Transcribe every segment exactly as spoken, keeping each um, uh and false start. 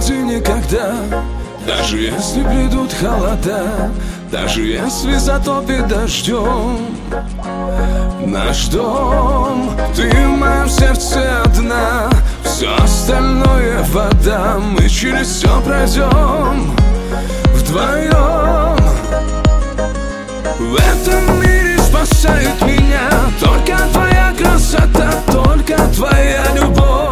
уходи никогда. Даже если придут холода, даже если затопит дождем наш дом, ты в моем сердце одна, все остальное вода. Мы через все пройдем вдвоем. В этом мире спасает меня только твоя красота, только твоя любовь.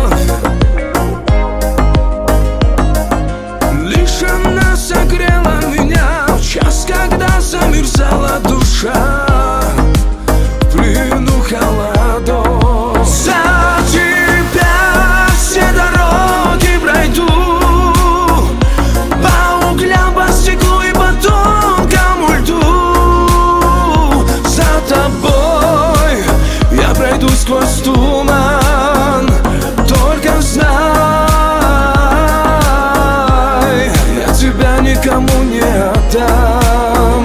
Лишь она согрела меня в час, когда замерзала душа в плену холодов. За тебя все дороги пройду, по углям, по стеклу и по тонкому льду. За тобой я пройду сквозь туман, только знай, я тебя никому не отдам.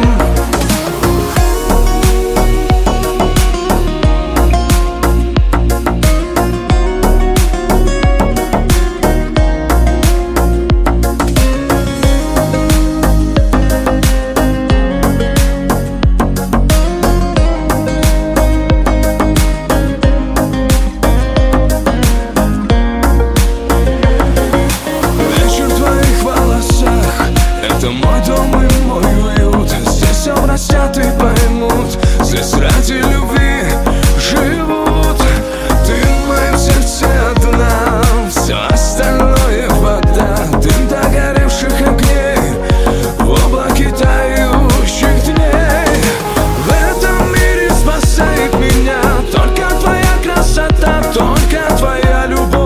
Это мой дом и мой уют, здесь все простят и поймут, здесь ради любви живут. Ты в моем сердце одна, все остальное вода. Дым догоревших огней в облаке тающих дней. В этом мире спасает меня только твоя красота, только твоя любовь.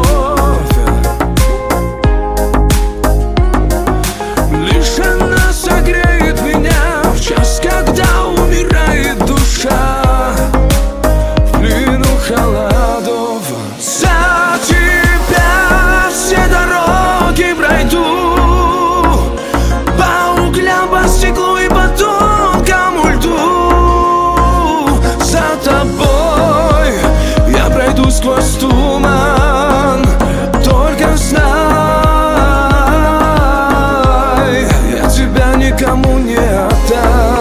Лишь она согреет меня в час, когда умирает душа в плену холодов. За тебя все дороги пройду, по углям, по стеклу и по тонкому льду. За тобой я пройду сквозь туман, только знай, я тебя никому не отдам.